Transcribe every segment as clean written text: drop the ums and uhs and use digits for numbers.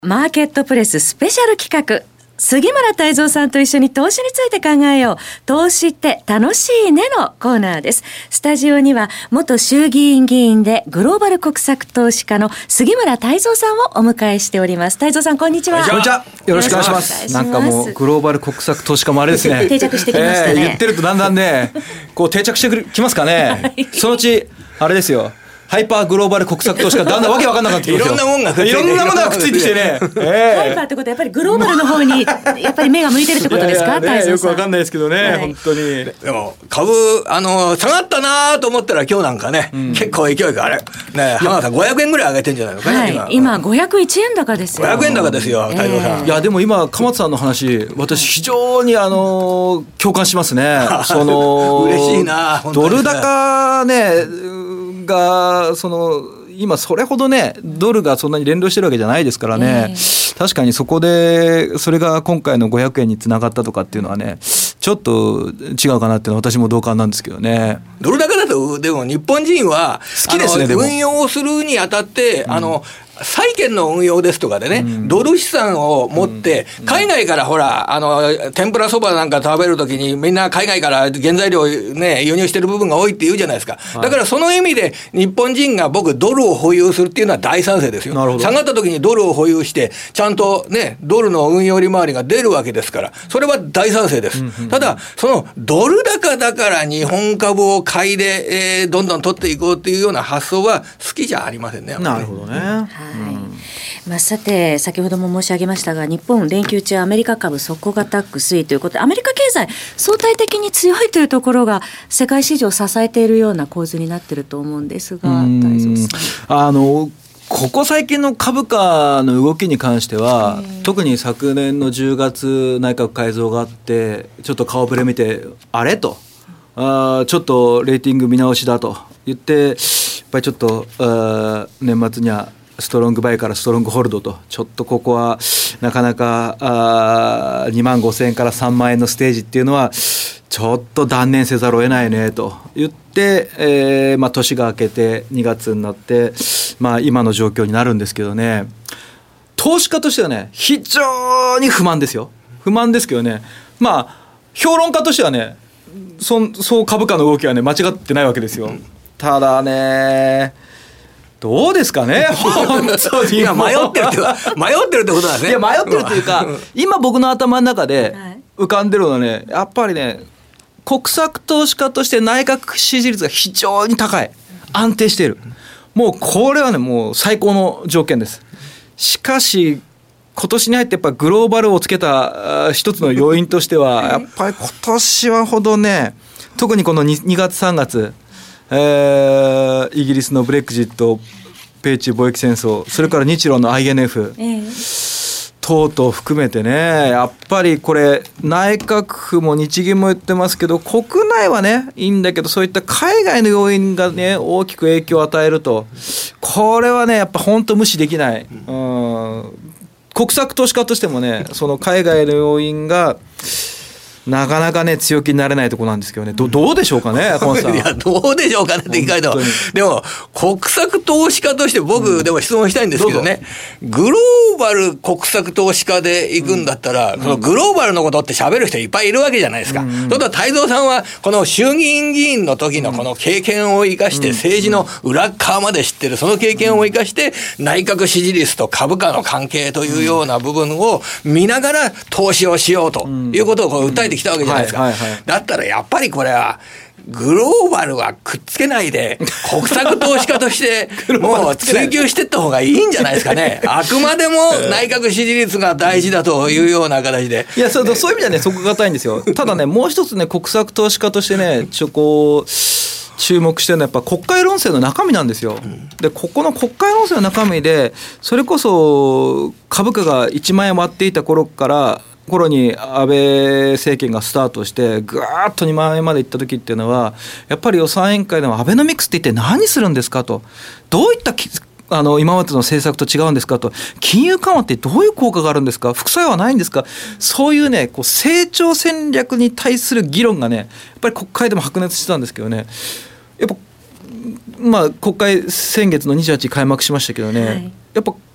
マーケットプレススペシャル企画、杉村太蔵さんと一緒に投資について考えよう。投資って楽しいねのコーナーです。スタジオには元衆議院議員でグローバル国策投資家の杉村太蔵さんをお迎えしております。太蔵さん、こんにちは。 こんにちは。よろしくお願いします。なんかもうグローバル国策投資家もあれですね。 定着してきましたね。 言ってるとだんだんね、こう定着してきますかね。はい、そのうちあれですよ。ハイパーグローバル国策投資家だんだんわけわかんなくなってきますよ。 いろんなもんがくっついて、 いろんなものがくっついてきてね。 ハイパーってことはやっぱりグローバルの方にやっぱり目が向いてるってことですか。 いやいや、ね、よくわかんないですけどね、はい、本当に。 でも株下がったなと思ったら今日なんかね、結構勢いがあれね、浜田さん500円ぐらい上げてんじゃないのかね、 はい、今501円高ですよ。 500円高ですよ、太蔵さん。 いやでも今鎌田さんの話、私非常に共感しますね。 嬉しいな。 ドル高ねが今それほどねドルがそんなに連動してるわけじゃないですからね、確かにそこでそれが今回の500円につながったとかっていうのはね、ちょっと違うかなっていうのは私も同感なんですけどね。 ドル高だとでも日本人は好きですね。 運用をするにあたって、債券の運用ですとかでね、ドル資産を持って、海外からほら、天ぷらそばなんか食べるときにみんな海外から原材料ね、輸入してる部分が多いって言うじゃないですか。だからその意味で日本人が僕ドルを保有するっていうのは大賛成ですよ。下がったときにドルを保有して、ちゃんとね、ドルの運用利回りが出るわけですから、それは大賛成です。ただ、そのドル高だから日本株を買いで、どんどん取っていこうっていうような発想は好きじゃありませんね。 なるほどね。 さて先ほども申し上げましたが、日本連休中アメリカ株底堅く推移ということで、アメリカ経済相対的に強いというところが世界市場を支えているような構図になっていると思うんですが、太蔵さん、 ここ最近の株価の動きに関しては、特に昨年の10月内閣改造があって、ちょっと顔ぶれ見てあれと、ちょっとレーティング見直しだと言って、やっぱりちょっと年末にはストロングバイからストロングホールドと、ちょっとここはなかなか2万5千円から3万円のステージっていうのはちょっと断念せざるを得ないねと言って、年が明けて2月になって、今の状況になるんですけどね、投資家としてはね非常に不満ですよ。不満ですけどね、評論家としてはね、そう株価の動きはね間違ってないわけですよ。ただね、どうですかね、本当に。 いや迷ってるってことだね。 いや迷ってるというか、今僕の頭の中で浮かんでるのはね、やっぱりね、国策投資家として内閣支持率が非常に高い、安定している、もうこれはねもう最高の条件です。しかし今年に入ってやっぱグローバルをつけた一つの要因としては、やっぱり今年はほどね、特にこの 2月3月、イギリスのブレグジット、米中貿易戦争、それから日露の INF、等々含めてね、やっぱりこれ内閣府も日銀も言ってますけど、国内はねいいんだけど、そういった海外の要因がね大きく影響を与えると、これはねやっぱ本当無視できない。国策投資家としてもね、その海外の要因がなかなかね強気になれないところなんですけどね。どうでしょうかね、本さん。 いやどうでしょうかねって聞かれても、でも国策投資家として僕、でも質問したいんですけどね、グローバル国策投資家で行くんだったら、そのグローバルのことって喋る人いっぱいいるわけじゃないですか。それと太蔵さんはこの衆議院議員の時のこの経験を生かして、政治の裏側まで知ってるその経験を生かして、内閣支持率と株価の関係というような部分を見ながら投資をしようということをこう訴えてきたわけじゃないですか。だったらやっぱりこれはグローバルはくっつけないで国策投資家としてもう追求していった方がいいんじゃないですかね。あくまでも内閣支持率が大事だというような形で、 いやそういう意味ではねそこがたいんですよ。ただねもう一つね、国策投資家としてね注目してるのはやっぱ国会論政の中身なんですよ。でここの国会論政の中身で、それこそ株価が1万円割っていた頃に安倍政権がスタートしてぐーっと2万円までいった時っていうのは、やっぱり予算委員会でもアベノミクスって一体何するんですかと、どういった今までの政策と違うんですかと、金融緩和ってどういう効果があるんですか、副作用はないんですか、そういうね成長戦略に対する議論がねやっぱり国会でも白熱してたんですけどね、やっぱ国会先月の28日開幕しましたけどね、やっぱ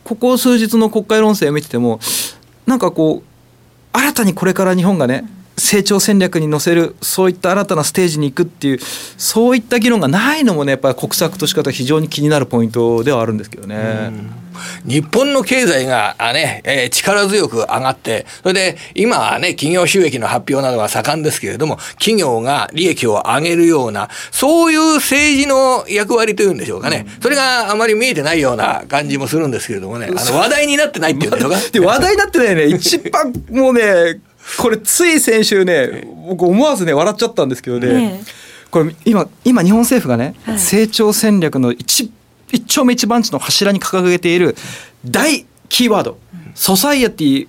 ここ数日の国会論戦を見ててもなんかこう新たにこれから日本がね成長戦略に乗せるそういった新たなステージに行くっていうそういった議論がないのもねやっぱり国策とし方非常に気になるポイントではあるんですけどね。 日本の経済がね、力強く上がって、それで今はね、企業収益の発表などが盛んですけれども、企業が利益を上げるような、そういう政治の役割というんでしょうかね。それがあまり見えてないような感じもするんですけれどもね、話題になってないっていうんでしょうか。 で話題になってないね、一番もうね、これつい先週ね、僕思わずね、笑っちゃったんですけどね、これ今日本政府がね、成長戦略の一丁目一番地の柱に掲げている大キーワード、ソサイエティ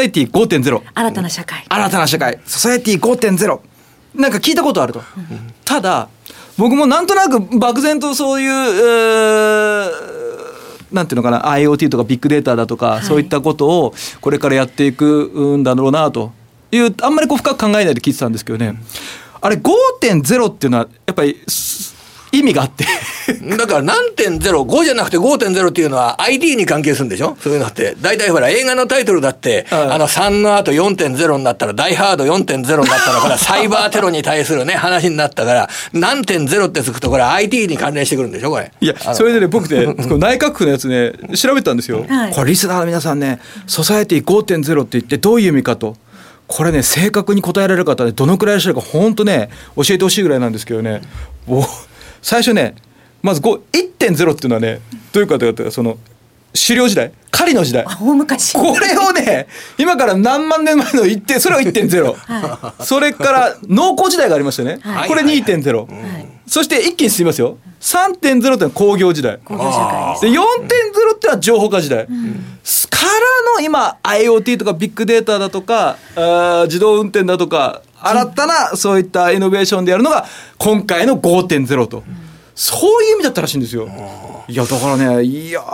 5.0 新たな社会ソサイエティ 5.0 なんか聞いたことあると、ただ僕もなんとなく漠然とそういうなんていうのかな IoT とかビッグデータだとか、そういったことをこれからやっていくんだろうなというあんまりこう深く考えないで聞いてたんですけどね、あれ 5.0 っていうのはやっぱり意味があってだから何点0、5じゃなくて 5.0 っていうのは IT に関係するんでしょ。そういうのって大体ほら映画のタイトルだって3の後 4.0 になったらダイハード 4.0 になったらこれはサイバーテロに対するね話になったから何点0ってつくとこれ IT に関連してくるんでしょこれ。 いやそれでね僕ね内閣府のやつね調べたんですよ、これリスナーの皆さんねソサエティ 5.0 って言ってどういう意味かと、これね正確に答えられる方でどのくらいいらっしゃるか本当ね教えてほしいぐらいなんですけどね、最初ねまず 1.0 っていうのはねどういうかというとその狩猟時代狩りの時代大昔これをね今から何万年前のそれは 1.0、それから農耕時代がありましたね、これ 2.0、そして一気に進みますよ 3.0 っていうのは工業時代で 4.0 っていうのは情報化時代、からの今 IoT とかビッグデータだとか自動運転だとか新たなそういったイノベーションでやるのが今回の 5.0 と、そういう意味だったらしいんですよ。いやだからね、いや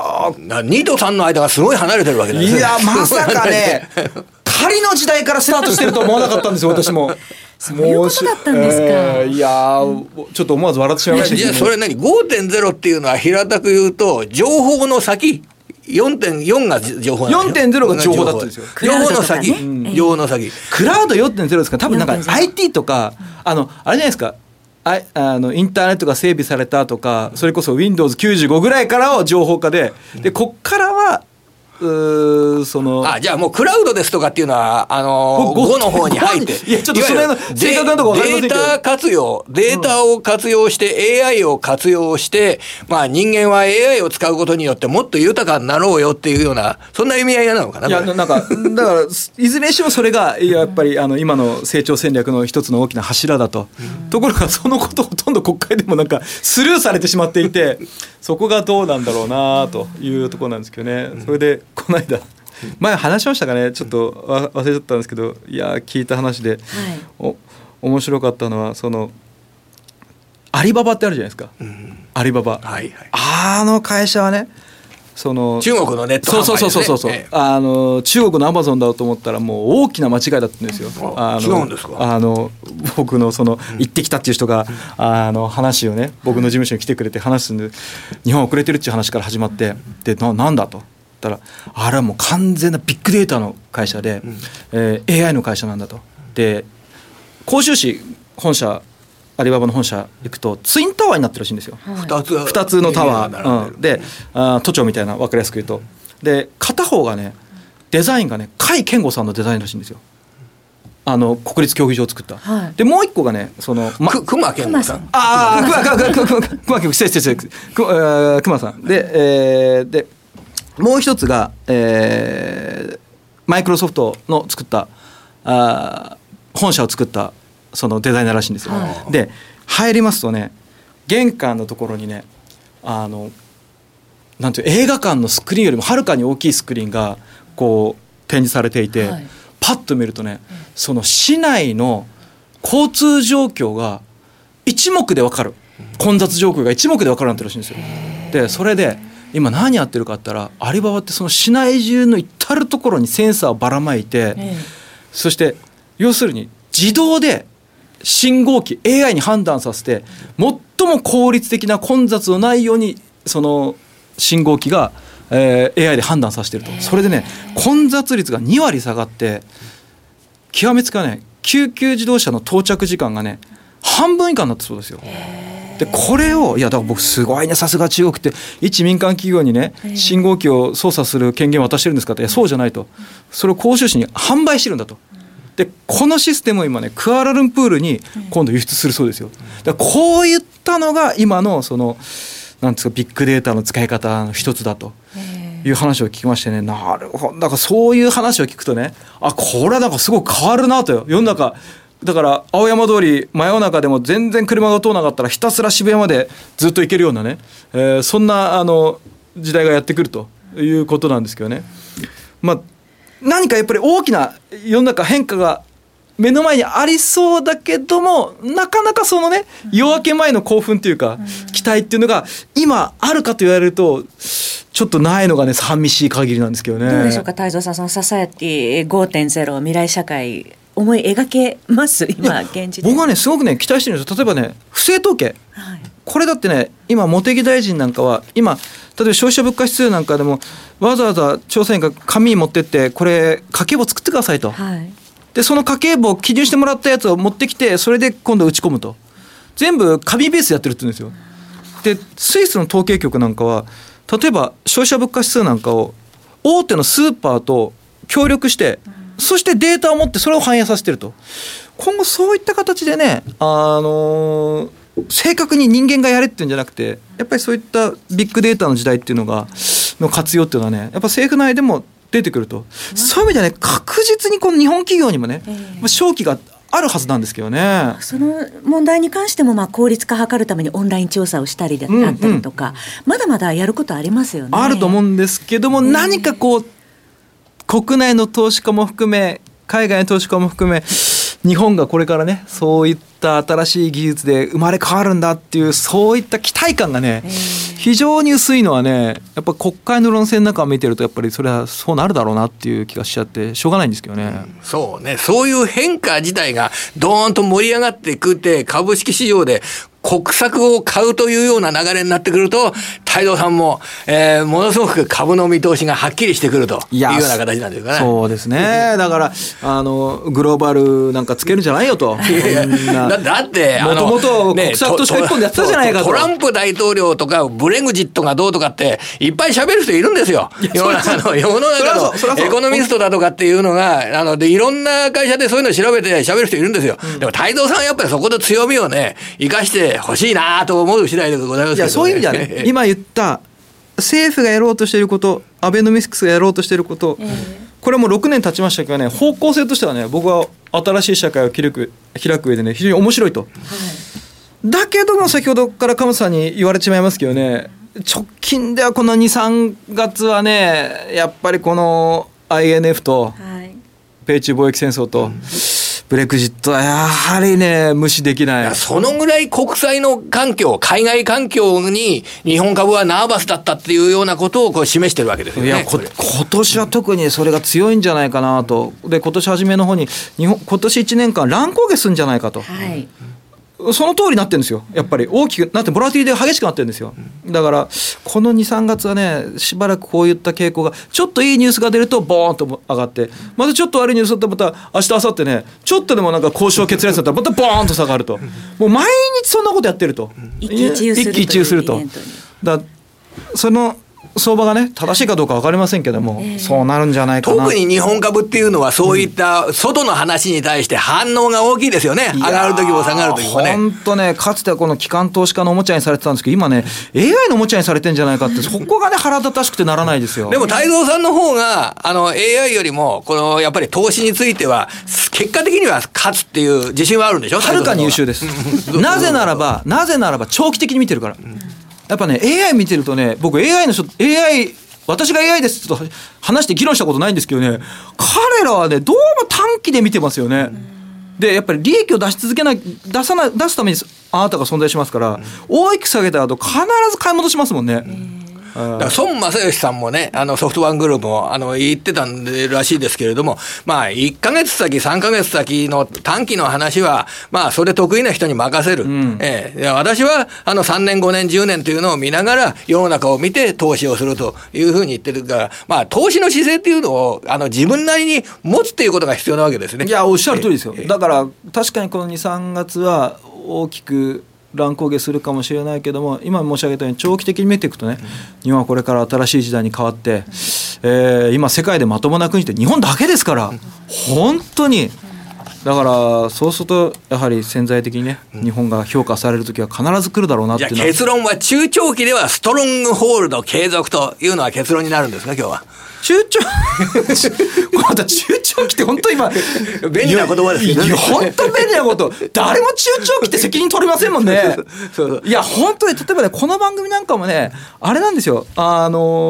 2と3の間がすごい離れてるわけですね。 いやまさかね狩りの時代からスタートしてるとは思わなかったんですよ私も。 そういうことだったんですか。 いやちょっと思わず笑ってしまいましたけど、 じゃあそれ何 5.0 っていうのは平たく言うと情報の先、4.4 が情報なんですよ。 4.0 が情報だったんですよ。 情報の先、情報の先。 クラウド 4.0 ですから多分なんか IT とかあれじゃないですか、インターネットが整備されたとか、それこそ Windows95 ぐらいからを情報化でこっからはじゃあもうクラウドですとかっていうのは5の方に入っていやちょっとそれの正確なところ分かりませんけど、 データ活用、データを活用して、AI を活用して、人間は AI を使うことによってもっと豊かになろうよっていうようなそんな意味合いなのかな。 いやなんかだからいずれにしろそれがやっぱり今の成長戦略の一つの大きな柱だと、ところがそのことほとんど国会でもなんかスルーされてしまっていてそこがどうなんだろうなというところなんですけどね。それでこの間前話しましたかね、ちょっと忘れちゃったんですけど、いや聞いた話で、面白かったのはそのアリババってあるじゃないですか、アリババ、あの会社はねその中国のネット販売ですね。 そう中国のアマゾンだと思ったらもう大きな間違いだったんですよ。 違うんですか。 僕のその行ってきたっていう人が話をね僕の事務所に来てくれて話すんで、日本遅れてるっていう話から始まって、でなんだと言ったら、あれはもう完全なビッグデータの会社で、AI の会社なんだと。で広州市本社アリババの本社行くとツインタワーになってるらしいんですよ。2つのタワー、で都庁みたいな、分かりやすく言うと、で片方がねデザインがね甲斐健吾さんのデザインらしいんですよ。国立競技場を作った、でもう一個がね熊健吾さん、 熊健吾、失礼熊さんでもう一つがマイクロソフトの作った本社を作ったそのデザイナーらしいんですよ。で入りますとね、玄関のところにねなんていう映画館のスクリーンよりもはるかに大きいスクリーンがこう展示されていて、パッと見るとね、その市内の交通状況が一目で分かる、混雑状況が一目で分かるなんてらしいんですよ。でそれで今何やってるかって言ったら、アリババってその市内中の至る所にセンサーをばらまいて、そして要するに自動で信号機 AI に判断させて、最も効率的な混雑のないようにその信号機が AI で判断させてると。それでね混雑率が2割下がって、極めつかね救急自動車の到着時間がね半分以下になったそうですよ。でこれをだから僕すごいね、さすが中国って一民間企業にね信号機を操作する権限を渡してるんですかって、そうじゃないと、それを広州市に販売してるんだと。でこのシステムを今ねクアラルンプールに今度輸出するそうですよ。だからこういったのが今のそのなんですかビッグデータの使い方の一つだという話を聞きましてね、なるほど、だからそういう話を聞くとね、これはなんかすごく変わるなと世の中だから、青山通り真夜中でも全然車が通らなかったらひたすら渋谷までずっと行けるようなね、そんな時代がやってくるということなんですけどね。何かやっぱり大きな世の中変化が目の前にありそうだけども、なかなかそのね夜明け前の興奮というか期待っていうのが今あるかと言われるとちょっとないのがね寂しい限りなんですけどね。 どうでしょうか太蔵さん、そのササエティ 5.0 未来社会思い描けます今現時点。 僕はねすごくね期待してるんですよ。例えばね不正統計、これだってね今茂木大臣なんかは今例えば消費者物価指数なんかでもわざわざ調査員が紙持ってってこれ家計簿作ってくださいと、でその家計簿を記入してもらったやつを持ってきてそれで今度打ち込むと、全部紙ベースでやってるって言うんですよ。でスイスの統計局なんかは例えば消費者物価指数なんかを大手のスーパーと協力して、そしてデータを持ってそれを反映させてると。今後そういった形でね正確に人間がやれっていうんじゃなくて、やっぱりそういったビッグデータの時代っていうのの活用っていうのはねやっぱ政府内でも出てくると、そういう意味ではね確実にこの日本企業にもね商機があるはずなんですけどね。 その問題に関しても効率化を図るためにオンライン調査をしたりだったりとか、まだまだやることありますよね。 あると思うんですけども、何かこう国内の投資家も含め海外の投資家も含め日本がこれからねそういった新しい技術で生まれ変わるんだっていうそういった期待感がね非常に薄いのはね、やっぱ国会の論戦の中を見てるとやっぱりそれはそうなるだろうなっていう気がしちゃってしょうがないんですけどね。 そうね、そういう変化自体がドーンと盛り上がっていくって株式市場で国策を買うというような流れになってくると太蔵さんも、ものすごく株の見通しがはっきりしてくるというような形なんですかね。 そうですね。だからグローバルなんかつけるんじゃないよと。 だってもともと国策として一本でやってたじゃないかと。 トランプ大統領とかブレグジットがどうとかっていっぱい喋る人いるんですよ。世の中のエコノミストだとかっていうのがでいろんな会社でそういうのを調べて喋る人いるんですよ。でも太蔵さんはやっぱりそこで強みをね生かして欲しいなと思う次第でございますけどね。 いやそういう意味ではね今言った政府がやろうとしていること、アベノミクスがやろうとしていること、これも6年経ちましたけどね、方向性としてはね僕は新しい社会を開く上でね非常に面白いと、だけども先ほどから鎌田さんに言われてしまいますけどね、直近ではこの 2,3 月はねやっぱりこの INF と米中貿易戦争とブレグジットはやはりね無視できない。 そのぐらい国際の環境、海外環境に日本株はナーバスだったっていうようなことをこう示してるわけですよね。 いや今年は特にそれが強いんじゃないかなと。で今年初めの方に今年1年間乱高下するんじゃないかと、その通りになってるんですよ。やっぱり大きくなってボラティリティが激しくなってるんですよ。だからこの 2,3 月はねしばらくこういった傾向がちょっといいニュースが出るとボーンと上がって、またちょっと悪いニュースだったらまた明日明後日ねちょっとでもなんか交渉決裂だったらまたボーンと下がると、もう毎日そんなことやってると、 一喜一憂すると。 だその相場がね正しいかどうか分かりませんけども、そうなるんじゃないかな。 特に日本株っていうのはそういった外の話に対して反応が大きいですよね。上がる時も下がる時もね。 本当ねかつてはこの機関投資家のおもちゃにされてたんですけど今ね AI のおもちゃにされてんじゃないかってそこがね腹立たしくてならないですよ。 でも太蔵さんの方がAI よりもこのやっぱり投資については結果的には勝つっていう自信はあるんでしょ。 はるかに優秀ですなぜならば長期的に見てるから。やっぱね AI 見てるとね、僕 私が AI ですと話して議論したことないんですけどね、彼らはねどうも短期で見てますよね。でやっぱり利益を出すためにあなたが存在しますから、大きく下げた後必ず買い戻しますもんね。 だから孫正義さんもね、ソフトバンクグループも言ってたんでらしいですけれども、まあ1ヶ月先3ヶ月先の短期の話はまあそれ得意な人に任せる、私は3年5年10年というのを見ながら世の中を見て投資をするというふうに言ってるから、まあ投資の姿勢っていうのを自分なりに持つっていうことが必要なわけですね。 いやおっしゃる通りですよ。だから確かにこの 2,3 月は大きく乱高下するかもしれないけども、今申し上げたように長期的に見ていくとね、日本はこれから新しい時代に変わって、今世界でまともな国って日本だけですから、本当にだからそうするとやはり潜在的にね、日本が評価されるときは必ず来るだろうなっていうのは。 じゃあ結論は中長期ではストロングホールド継続というのは結論になるんですか、今日は。 中長また中長期って本当今便利な言葉ですけどね。 本当便利なこと。誰も中長期って責任取れませんもんね。いや本当に例えばね、この番組なんかもね、あれなんですよ。や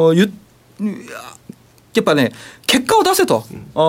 っぱね、結果を出せと。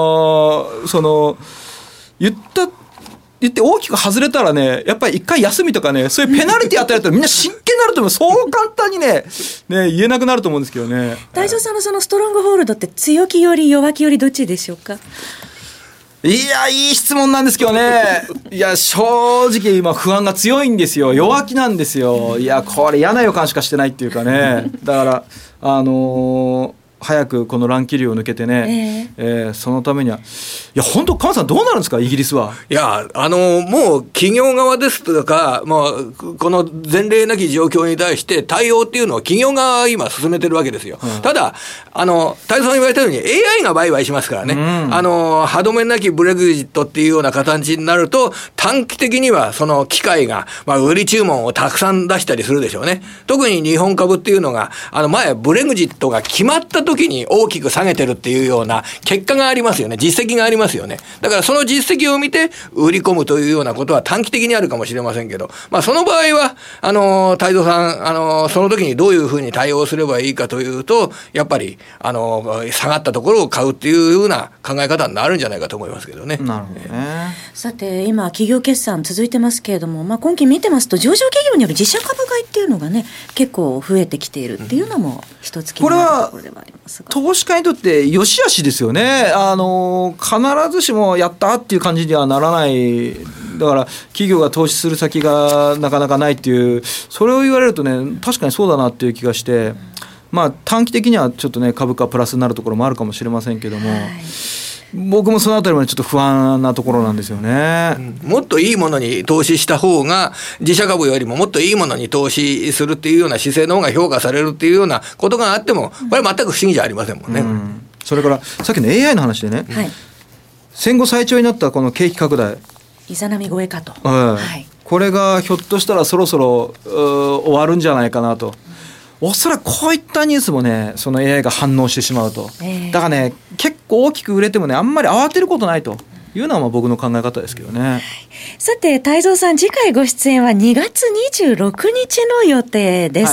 言って大きく外れたらね、やっぱり一回休みとかね、そういうペナルティ与えるとみんな真剣になると思う。そう簡単にね言えなくなると思うんですけどね。 太蔵さんのそのストロングホールドって強気より弱気よりどっちでしょうか。 いやいい質問なんですけどね。いや正直今不安が強いんですよ。弱気なんですよ。いやこれ嫌な予感しかしてないっていうかね。だから早くこの乱気流を抜けてね、そのためには、いや本当菅さんどうなるんですか、イギリスは。 いやもう企業側ですとか、もうこの前例なき状況に対して対応っていうのを企業側は今進めてるわけですよ、ただ太蔵さん言われたように AI が売買しますからね、歯止めなきブレグジットっていうような形になると、短期的にはその機械が、売り注文をたくさん出したりするでしょうね。特に日本株っていうのが前ブレグジットが決まった時に大きく下げてるっていうような結果がありますよね。実績がありますよね。だからその実績を見て売り込むというようなことは短期的にあるかもしれませんけど、その場合は太蔵さんその時にどういうふうに対応すればいいかというと、やっぱり下がったところを買うっていうような考え方になるんじゃないかと思いますけどね。 なるほどね。 さて今企業決算続いてますけれども、今期見てますと上場企業による自社株買いっていうのがね結構増えてきているっていうのも一つ気になるところではありますが、 投資家にとって良し悪しですよね。必ずしもやったっていう感じにはならない。だから企業が投資する先がなかなかないっていう、それを言われるとね、確かにそうだなっていう気がして、短期的にはちょっとね株価プラスになるところもあるかもしれませんけども、僕もそのあたりまでちょっと不安なところなんですよね、 もっといいものに投資した方が、自社株よりももっといいものに投資するっていうような姿勢の方が評価されるっていうようなことがあっても、これは全く不思議じゃありませんもんね、 それからさっきの AI の話でね、戦後最長になったこの景気拡大、 イザナミ超えかと、 これがひょっとしたらそろそろ終わるんじゃないかなと。おそらくこういったニュースもね、その AI が反応してしまうと、だからね結構大きく売れてもね、あんまり慌てることないというのは僕の考え方ですけどね。 さて太蔵さん、次回ご出演は2月26日の予定です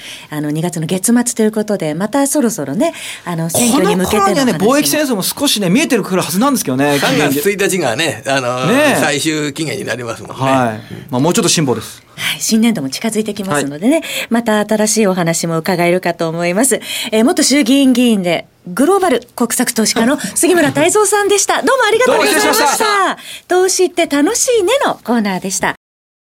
、2月の月末ということで、またそろそろね選挙に向けての話も、 この頃にはね貿易戦争も少しね見えてくるはずなんですけどね。 3月1日がね最終期限になりますもんね、 もうちょっと辛抱です。 新年度も近づいてきますのでね、また新しいお話も伺えるかと思います。元衆議院議員でグローバル国策投資家の杉村太蔵さんでした。どうもありがとうございました。投資って楽しいねのコーナーでした。